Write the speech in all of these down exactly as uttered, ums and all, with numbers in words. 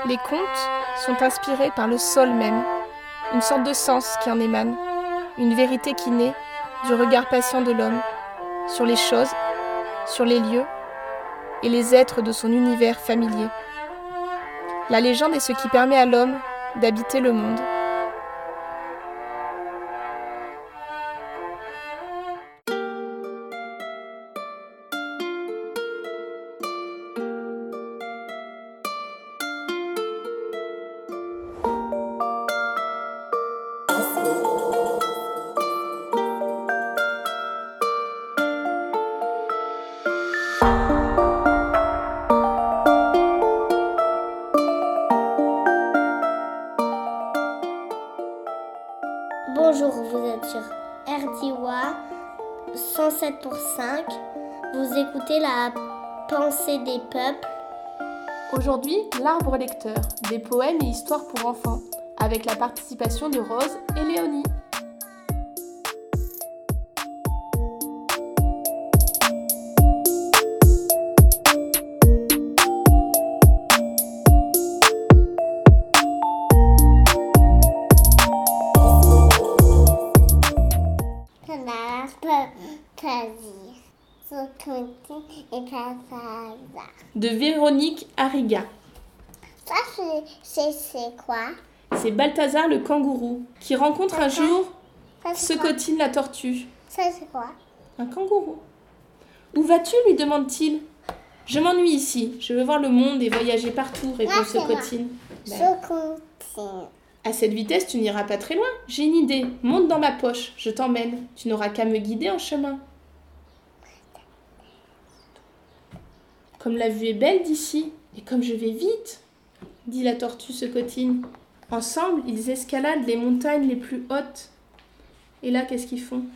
Les contes sont inspirés par le sol même, une sorte de sens qui en émane, une vérité qui naît du regard patient de l'homme sur les choses, sur les lieux et les êtres de son univers familier. La légende est ce qui permet à l'homme d'habiter le monde. Bonjour, vous êtes sur R D W cent sept pour cinq. Vous écoutez la pensée des peuples. Aujourd'hui, l'arbre lecteur, des poèmes et histoires pour enfants, avec la participation de Rose et Léonie. De Véronique Arriga. Ça, c'est, c'est quoi? C'est Balthazar le kangourou, qui rencontre un jour Secotine la tortue. Ça, c'est quoi? Un kangourou. Où vas-tu, lui demande-t-il. Je m'ennuie ici, je veux voir le monde et voyager partout, répond Secotine. Secotine. À cette vitesse, tu n'iras pas très loin. J'ai une idée, monte dans ma poche, je t'emmène. Tu n'auras qu'à me guider en chemin. Comme la vue est belle d'ici, et comme je vais vite, dit la tortue Secotine. Ensemble, ils escaladent les montagnes les plus hautes. Et là, qu'est-ce qu'ils font?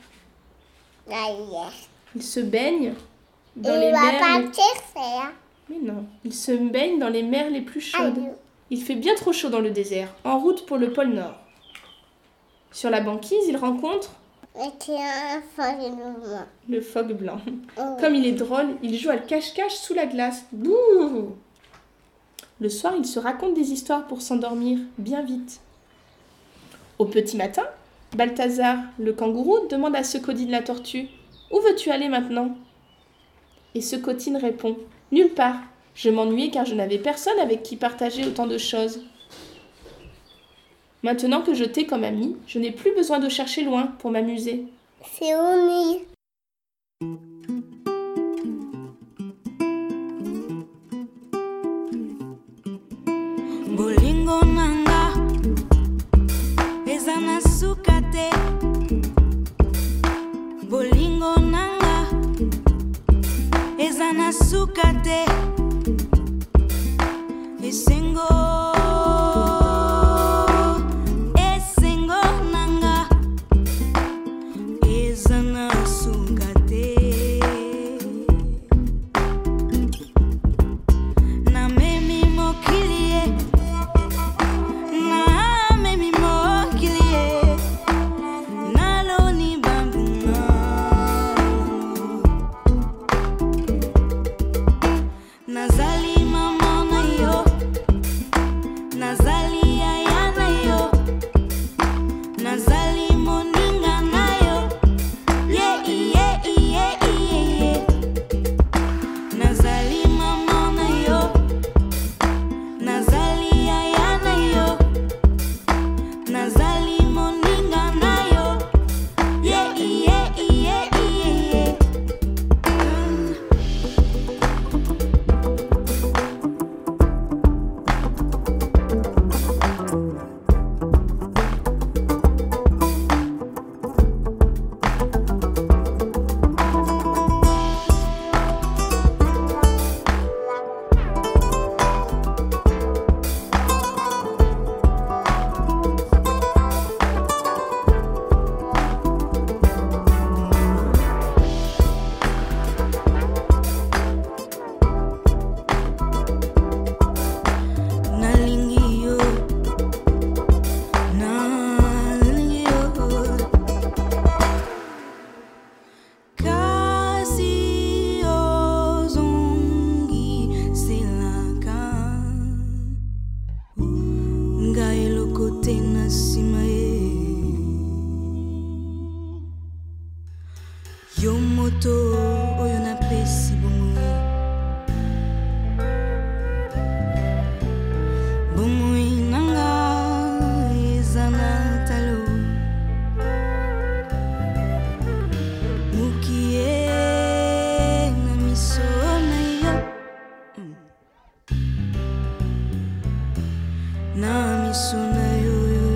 Ils se baignent dans Il les va mers. pas les... faire. Mais non, ils se baignent dans les mers les plus chaudes. Il fait bien trop chaud dans le désert, en route pour le pôle Nord. Sur la banquise, ils rencontrent le phoque blanc. Oh. Comme il est drôle, il joue à le cache-cache sous la glace. Bouh! Le soir, il se raconte des histoires pour s'endormir bien vite. Au petit matin, Balthazar, le kangourou, demande à Secotine la tortue « Où veux-tu aller maintenant ?» Et Secotine répond « Nulle part. Je m'ennuyais car je n'avais personne avec qui partager autant de choses. Maintenant que je t'ai comme ami, je n'ai plus besoin de chercher loin pour m'amuser. » C'est Oni. Bolingo nanga ezana sukate. Bolingo nanga ezana sukate. Esengo yo moto oyo napesi bongo bomoi nanga eza na talo mukie na miso na yo Mm. na miso na yo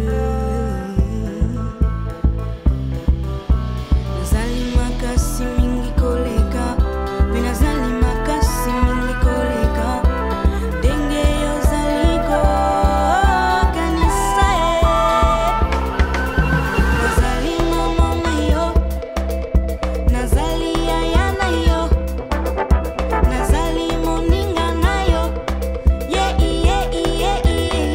nazali makasi mingi koleka mpe nazali makasi mingi koleka ndenge yozali kokanisa ye nazali mama na yo nazali yaya na yo nazali moninga na yo ye iye iye iye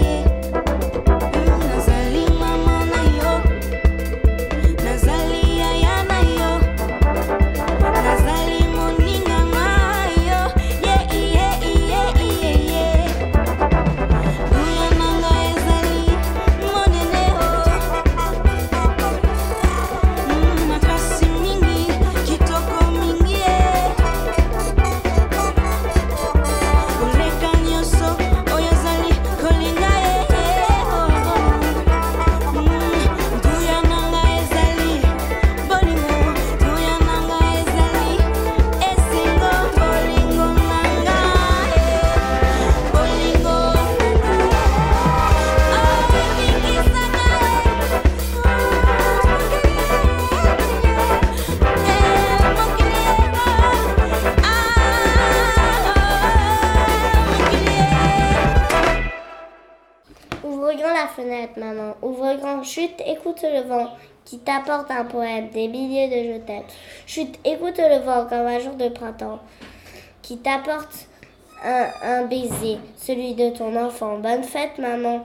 nazali mama na yo nazali yaya na yo nazali moninga na yo ye iye iye iye iye duya nanga ezali monene o Mm, makasi mingi kitoko mingi ye koleka nyonso oyo ozali kolinga ye duya nanga ezali bolingo duya nanga ezali esengo bolingo nanga bolingo abebikisaka Ouvre grand la fenêtre, maman. Ouvre grand. Chut, écoute le vent qui t'apporte un poème, des milliers de je t'aime. Chut, écoute le vent comme un jour de printemps qui t'apporte un, un baiser, celui de ton enfant. Bonne fête, maman.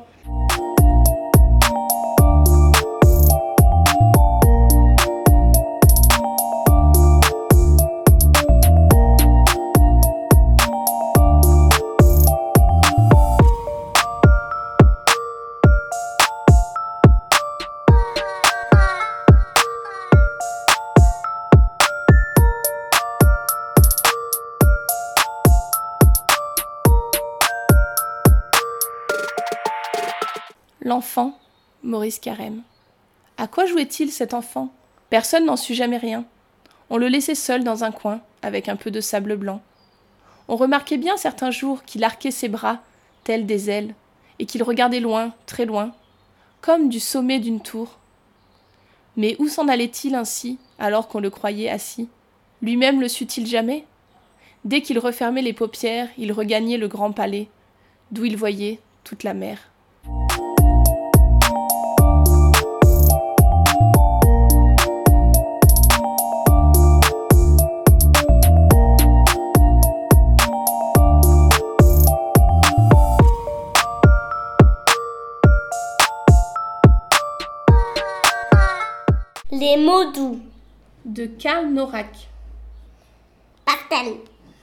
L'enfant, Maurice Carême. À quoi jouait-il cet enfant? Personne n'en sut jamais rien. On le laissait seul dans un coin, avec un peu de sable blanc. On remarquait bien certains jours qu'il arquait ses bras, tels des ailes, et qu'il regardait loin, très loin, comme du sommet d'une tour. Mais où s'en allait-il ainsi, alors qu'on le croyait assis? Lui-même le sut-il jamais? Dès qu'il refermait les paupières, il regagnait le grand palais, d'où il voyait toute la mer. Les mots doux. De Karl Norak. Pastel.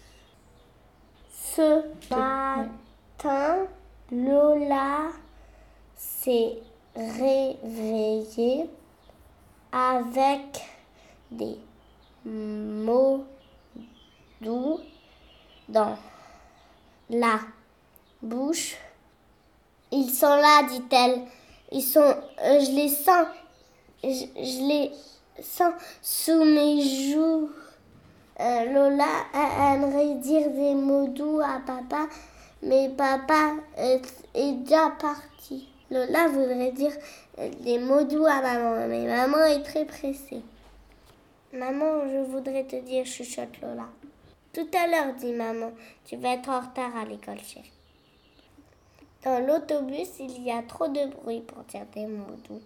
Ce matin, Lola s'est réveillée avec des mots doux dans la bouche. Ils sont là, dit-elle. Ils sont, euh, je les sens. Je, je les sens sous mes joues. Euh, Lola a- aimerait dire des mots doux à papa, mais papa est, est déjà parti. Lola voudrait dire euh, des mots doux à maman, mais maman est très pressée. Maman, je voudrais te dire, chuchote Lola. Tout à l'heure, dit maman, tu vas être en retard à l'école, chérie. Dans l'autobus, il y a trop de bruit pour dire des mots doux.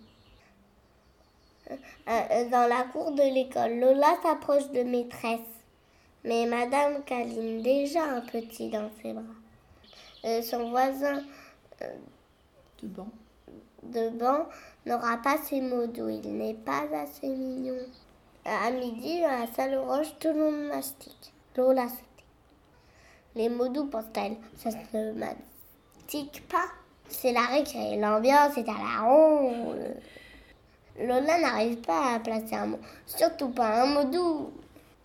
Euh, Dans la cour de l'école, Lola s'approche de maîtresse. Mais Madame câline déjà un petit dans ses bras. Euh, son voisin euh, De banc. de banc n'aura pas ses mots doux. Il n'est pas assez mignon. À midi, dans la salle orange, tout le monde mastique. Lola se tait. Les mots doux, pense-t-elle, ça se mastique pas. C'est la récré, l'ambiance est à la ronde. Lola n'arrive pas à placer un mot, surtout pas un mot doux.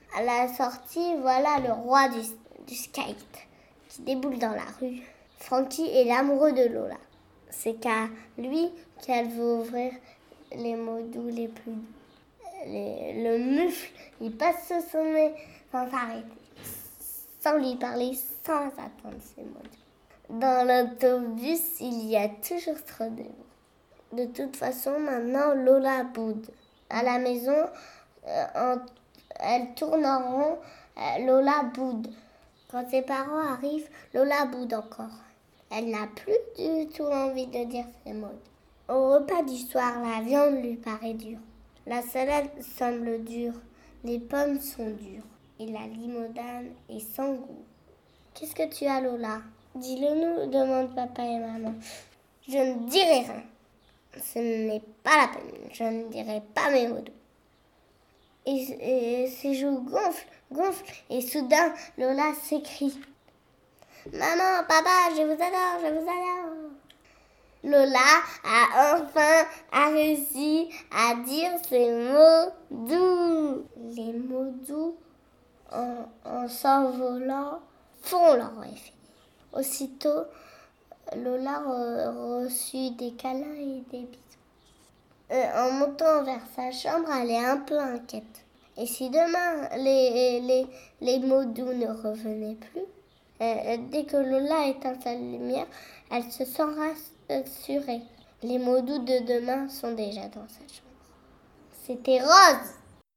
À la sortie, voilà le roi du, du skate qui déboule dans la rue. Frankie est l'amoureux de Lola. C'est qu'à lui qu'elle veut ouvrir les mots doux les plus doux. Les, le mufle, il passe ce sommet sans s'arrêter, sans lui parler, sans attendre ses mots doux. Dans l'autobus, il y a toujours trop de mots. De toute façon, maintenant, Lola boude. À la maison, euh, en, elle tourne en rond, euh, Lola boude. Quand ses parents arrivent, Lola boude encore. Elle n'a plus du tout envie de dire ses mots. Au repas du soir, la viande lui paraît dure. La salade semble dure. Les pommes sont dures. Et la limonade est sans goût. Qu'est-ce que tu as, Lola ? Dis-le-nous, demande papa et maman. Je ne dirai rien. Ce n'est pas la peine. Je ne dirai pas mes mots doux. Et, et ses joues gonflent, gonflent. Et soudain, Lola s'écrie. Maman, papa, je vous adore, je vous adore. Lola a enfin a réussi à dire ses mots doux. Les mots doux, en, en s'envolant, font leur effet. Aussitôt, Lola re- reçut des câlins et des bisous. Euh, en montant vers sa chambre, elle est un peu inquiète. Et si demain, les, les, les mots doux ne revenaient plus, euh, dès que Lola éteint sa lumière, elle se sent rassurée. Les mots doux de demain sont déjà dans sa chambre. C'était Rose.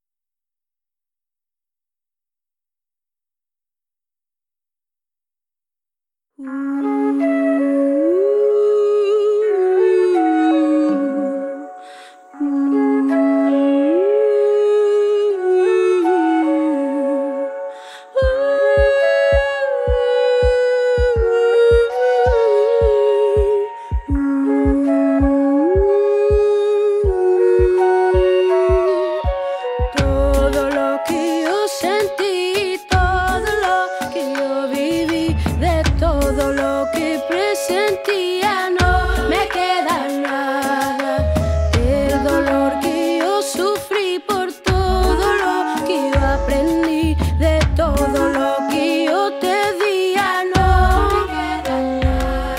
Todo lo que yo sentí, todo lo que yo viví, de todo lo que presentía no me queda nada. El dolor que yo sufrí por todo lo que yo aprendí, de todo lo que yo te di, ya no me queda nada.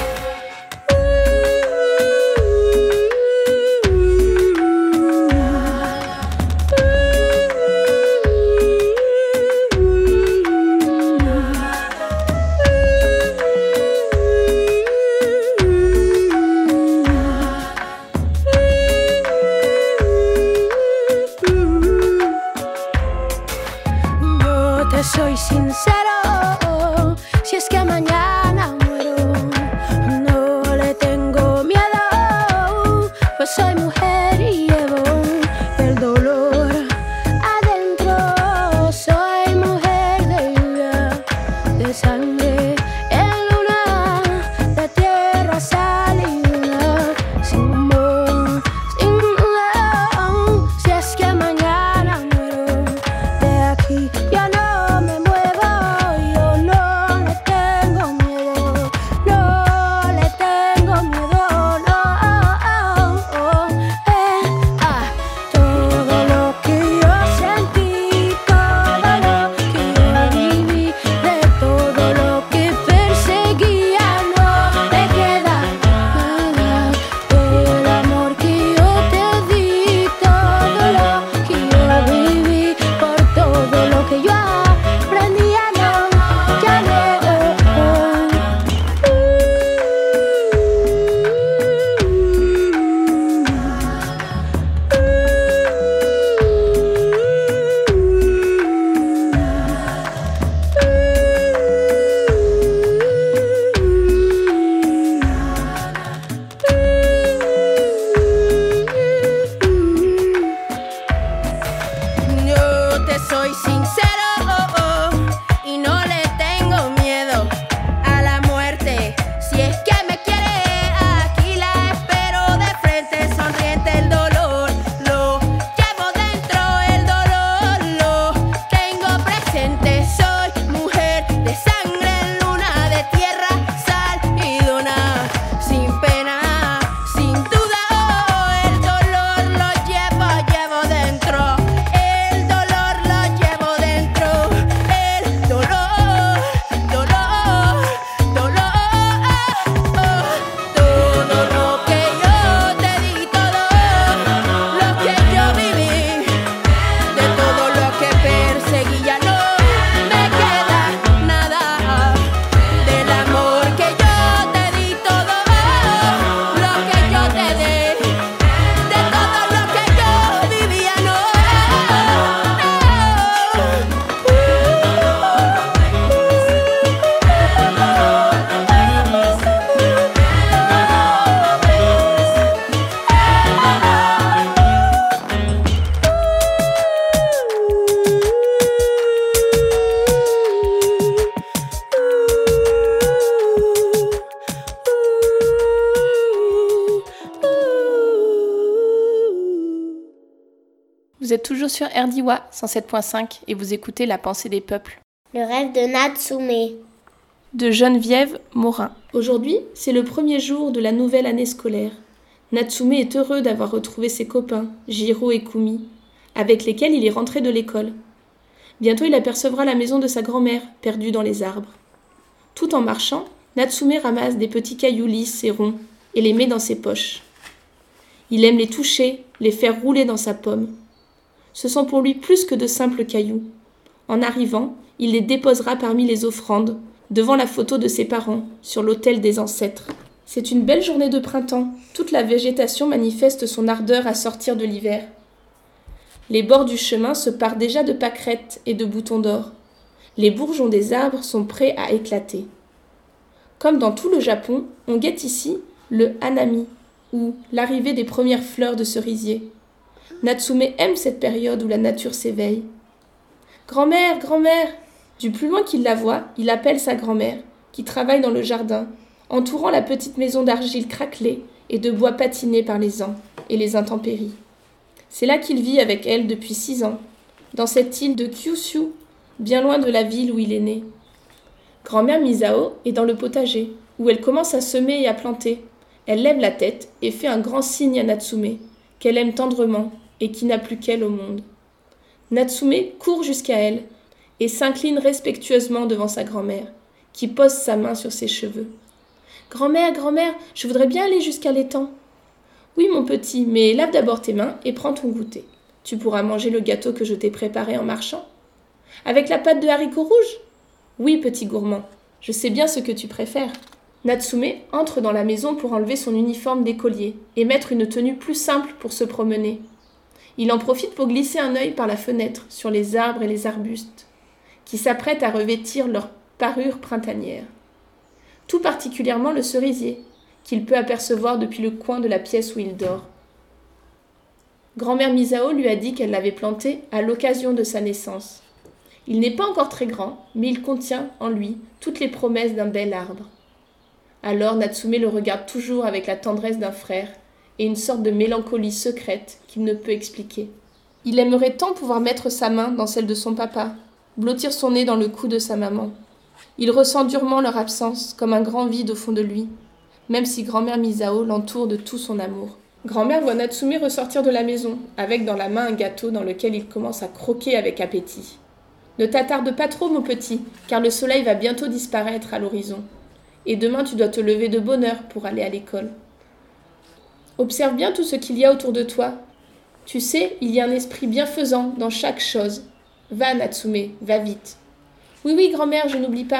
Yo te soy sincero, si es que mañana muero, no le tengo miedo, pues soy mujer y llevo el dolor adentro. Soy mujer de lluvia, de sangre en luna, de tierra, sal y luna, sin amor, sin duda. Si es que mañana muero, de aquí ya no me muevo. Yo Vous êtes toujours sur R D W A cent sept point cinq et vous écoutez La pensée des peuples. Le rêve de Natsume. De Geneviève Morin. Aujourd'hui, c'est le premier jour de la nouvelle année scolaire. Natsume est heureux d'avoir retrouvé ses copains, Jiro et Kumi, avec lesquels il est rentré de l'école. Bientôt, il apercevra la maison de sa grand-mère, perdue dans les arbres. Tout en marchant, Natsume ramasse des petits cailloux lisses et ronds et les met dans ses poches. Il aime les toucher, les faire rouler dans sa pomme. Ce sont pour lui plus que de simples cailloux. En arrivant, il les déposera parmi les offrandes, devant la photo de ses parents, sur l'autel des ancêtres. C'est une belle journée de printemps. Toute la végétation manifeste son ardeur à sortir de l'hiver. Les bords du chemin se parent déjà de pâquerettes et de boutons d'or. Les bourgeons des arbres sont prêts à éclater. Comme dans tout le Japon, on guette ici le hanami, ou l'arrivée des premières fleurs de cerisier. Natsume aime cette période où la nature s'éveille. « Grand-mère, grand-mère !» Du plus loin qu'il la voit, il appelle sa grand-mère, qui travaille dans le jardin, entourant la petite maison d'argile craquelée et de bois patiné par les ans et les intempéries. C'est là qu'il vit avec elle depuis six ans, dans cette île de Kyushu, bien loin de la ville où il est né. Grand-mère Misao est dans le potager, où elle commence à semer et à planter. Elle lève la tête et fait un grand signe à Natsume, qu'elle aime tendrement et qui n'a plus qu'elle au monde. Natsume court jusqu'à elle et s'incline respectueusement devant sa grand-mère, qui pose sa main sur ses cheveux. « Grand-mère, grand-mère, je voudrais bien aller jusqu'à l'étang. »« Oui, mon petit, mais lave d'abord tes mains et prends ton goûter. Tu pourras manger le gâteau que je t'ai préparé en marchant. »« Avec la pâte de haricots rouges ?»« Oui, petit gourmand, je sais bien ce que tu préfères. » Natsume entre dans la maison pour enlever son uniforme d'écolier et mettre une tenue plus simple pour se promener. Il en profite pour glisser un œil par la fenêtre sur les arbres et les arbustes, qui s'apprêtent à revêtir leur parure printanière. Tout particulièrement le cerisier, qu'il peut apercevoir depuis le coin de la pièce où il dort. Grand-mère Misao lui a dit qu'elle l'avait planté à l'occasion de sa naissance. Il n'est pas encore très grand, mais il contient en lui toutes les promesses d'un bel arbre. Alors Natsume le regarde toujours avec la tendresse d'un frère et une sorte de mélancolie secrète qu'il ne peut expliquer. Il aimerait tant pouvoir mettre sa main dans celle de son papa, blottir son nez dans le cou de sa maman. Il ressent durement leur absence comme un grand vide au fond de lui, même si grand-mère Misao l'entoure de tout son amour. Grand-mère voit Natsume ressortir de la maison, avec dans la main un gâteau dans lequel il commence à croquer avec appétit. « Ne t'attarde pas trop, mon petit, car le soleil va bientôt disparaître à l'horizon. Et demain tu dois te lever de bonne heure pour aller à l'école. Observe bien tout ce qu'il y a autour de toi. Tu sais, il y a un esprit bienfaisant dans chaque chose. Va, Natsume, va vite. »« Oui, oui, grand-mère, je n'oublie pas. »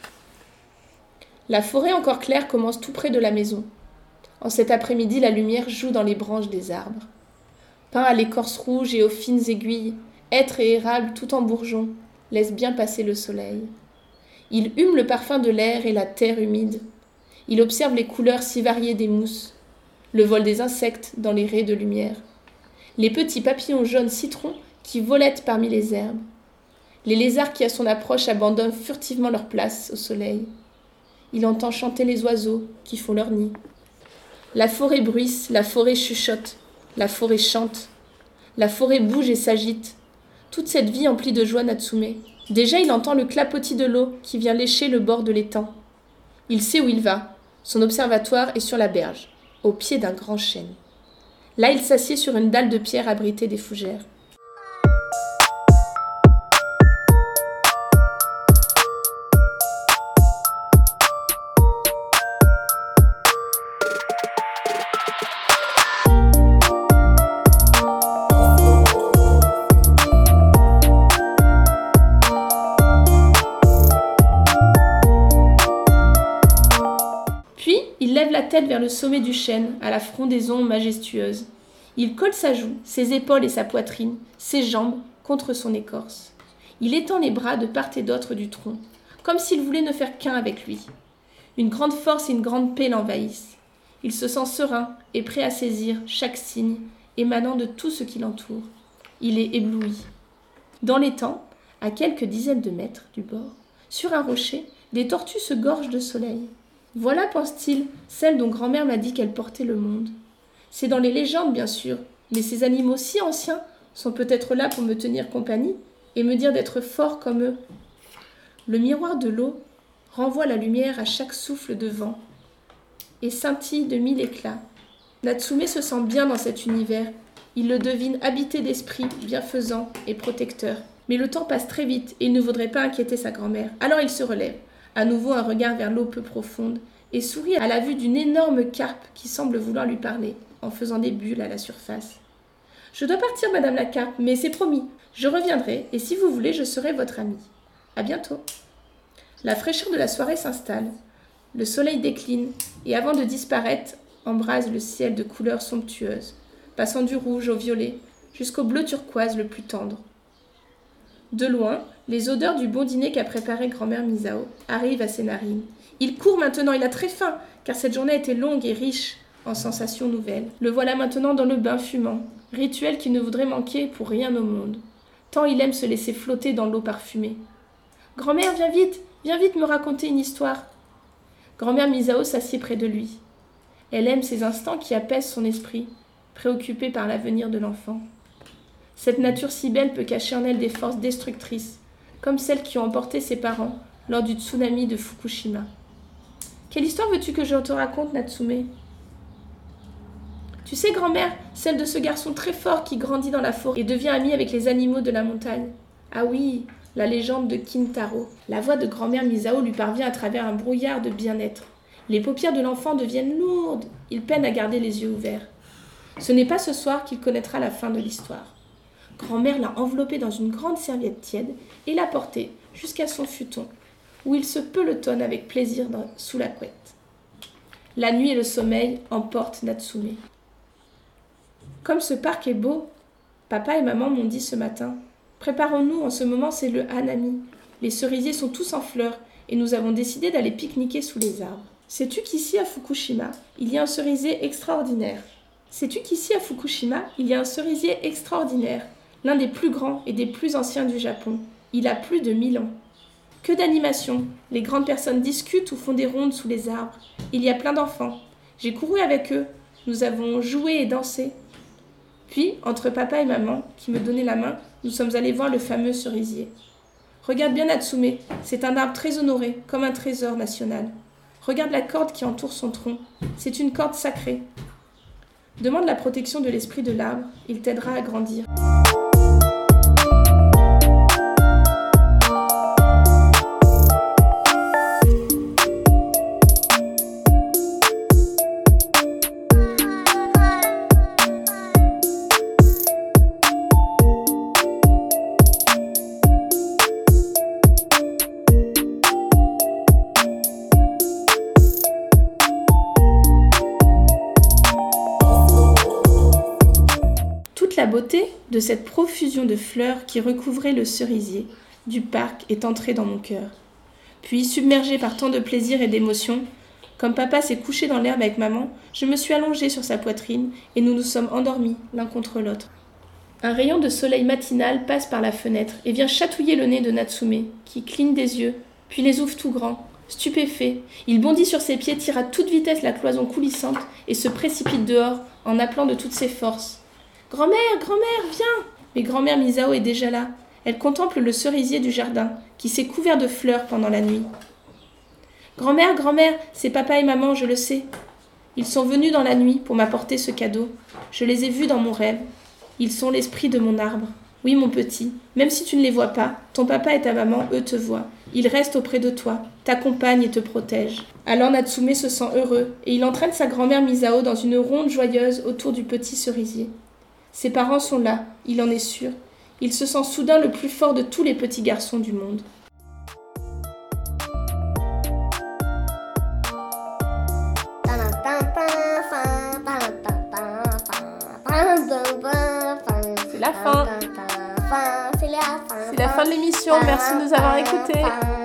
La forêt encore claire commence tout près de la maison. En cet après-midi, la lumière joue dans les branches des arbres. Peints à l'écorce rouge et aux fines aiguilles, hêtres et érables tout en bourgeons laissent bien passer le soleil. Il hume le parfum de l'air et la terre humide. Il observe les couleurs si variées des mousses, le vol des insectes dans les raies de lumière, les petits papillons jaunes citrons qui volettent parmi les herbes, les lézards qui à son approche abandonnent furtivement leur place au soleil. Il entend chanter les oiseaux qui font leur nid. La forêt bruisse, la forêt chuchote, la forêt chante, la forêt bouge et s'agite. Toute cette vie emplit de joie Natsume. Déjà, il entend le clapotis de l'eau qui vient lécher le bord de l'étang. Il sait où il va. Son observatoire est sur la berge, au pied d'un grand chêne. Là, il s'assied sur une dalle de pierre abritée des fougères. Il lève la tête vers le sommet du chêne, à la frondaison majestueuse. Il colle sa joue, ses épaules et sa poitrine, ses jambes contre son écorce. Il étend les bras de part et d'autre du tronc, comme s'il voulait ne faire qu'un avec lui. Une grande force et une grande paix l'envahissent. Il se sent serein et prêt à saisir chaque signe émanant de tout ce qui l'entoure. Il est ébloui. Dans l'étang, à quelques dizaines de mètres du bord, sur un rocher, des tortues se gorgent de soleil. Voilà, pense-t-il, celle dont grand-mère m'a dit qu'elle portait le monde. C'est dans les légendes, bien sûr, mais ces animaux si anciens sont peut-être là pour me tenir compagnie et me dire d'être fort comme eux. Le miroir de l'eau renvoie la lumière à chaque souffle de vent et scintille de mille éclats. Natsume se sent bien dans cet univers. Il le devine habité d'esprit bienfaisant et protecteur. Mais le temps passe très vite et il ne voudrait pas inquiéter sa grand-mère. Alors il se relève, à nouveau un regard vers l'eau peu profonde, et sourit à la vue d'une énorme carpe qui semble vouloir lui parler, en faisant des bulles à la surface. « Je dois partir, madame la carpe, mais c'est promis. Je reviendrai, et si vous voulez, je serai votre amie. À bientôt. » La fraîcheur de la soirée s'installe. Le soleil décline, et avant de disparaître, embrase le ciel de couleurs somptueuses, passant du rouge au violet, jusqu'au bleu turquoise le plus tendre. De loin, les odeurs du bon dîner qu'a préparé grand-mère Misao arrivent à ses narines. Il court maintenant, il a très faim, car cette journée était longue et riche en sensations nouvelles. Le voilà maintenant dans le bain fumant, rituel qu'il ne voudrait manquer pour rien au monde, tant il aime se laisser flotter dans l'eau parfumée. « Grand-mère, viens vite, viens vite me raconter une histoire !» Grand-mère Misao s'assied près de lui. Elle aime ces instants qui apaisent son esprit, préoccupée par l'avenir de l'enfant. Cette nature si belle peut cacher en elle des forces destructrices, comme celles qui ont emporté ses parents lors du tsunami de Fukushima. Quelle histoire veux-tu que je te raconte, Natsume ? Tu sais, grand-mère, celle de ce garçon très fort qui grandit dans la forêt et devient ami avec les animaux de la montagne. Ah oui, la légende de Kintaro. La voix de grand-mère Misao lui parvient à travers un brouillard de bien-être. Les paupières de l'enfant deviennent lourdes. Il peine à garder les yeux ouverts. Ce n'est pas ce soir qu'il connaîtra la fin de l'histoire. Grand-mère l'a enveloppé dans une grande serviette tiède et l'a porté jusqu'à son futon, où il se pelotonne avec plaisir dans, sous la couette. La nuit et le sommeil emportent Natsume. Comme ce parc est beau, papa et maman m'ont dit ce matin. Préparons-nous, en ce moment c'est le hanami. Les cerisiers sont tous en fleurs et nous avons décidé d'aller pique-niquer sous les arbres. Sais-tu qu'ici à Fukushima, il y a un cerisier extraordinaire Sais-tu qu'ici à Fukushima, il y a un cerisier extraordinaire, l'un des plus grands et des plus anciens du Japon. Il a plus de mille ans. Que d'animation. Les grandes personnes discutent ou font des rondes sous les arbres. Il y a plein d'enfants. J'ai couru avec eux. Nous avons joué et dansé. Puis, entre papa et maman, qui me donnaient la main, nous sommes allés voir le fameux cerisier. Regarde bien Natsume, c'est un arbre très honoré, comme un trésor national. Regarde la corde qui entoure son tronc. C'est une corde sacrée. Demande la protection de l'esprit de l'arbre. Il t'aidera à grandir. La beauté de cette profusion de fleurs qui recouvrait le cerisier du parc est entrée dans mon cœur. Puis, submergée par tant de plaisir et d'émotion, comme papa s'est couché dans l'herbe avec maman, je me suis allongée sur sa poitrine et nous nous sommes endormis l'un contre l'autre. Un rayon de soleil matinal passe par la fenêtre et vient chatouiller le nez de Natsume, qui cligne des yeux, puis les ouvre tout grands. Stupéfait, il bondit sur ses pieds, tire à toute vitesse la cloison coulissante et se précipite dehors en appelant de toutes ses forces. « Grand-mère, grand-mère, viens !» Mais grand-mère Misao est déjà là. Elle contemple le cerisier du jardin, qui s'est couvert de fleurs pendant la nuit. « Grand-mère, grand-mère, c'est papa et maman, je le sais. Ils sont venus dans la nuit pour m'apporter ce cadeau. Je les ai vus dans mon rêve. Ils sont l'esprit de mon arbre. Oui, mon petit, même si tu ne les vois pas, ton papa et ta maman, eux, te voient. Ils restent auprès de toi, t'accompagnent et te protègent. » Alors Natsume se sent heureux, et il entraîne sa grand-mère Misao dans une ronde joyeuse autour du petit cerisier. Ses parents sont là, il en est sûr. Il se sent soudain le plus fort de tous les petits garçons du monde. C'est la fin. C'est la fin de l'émission. Merci de nous avoir écoutés.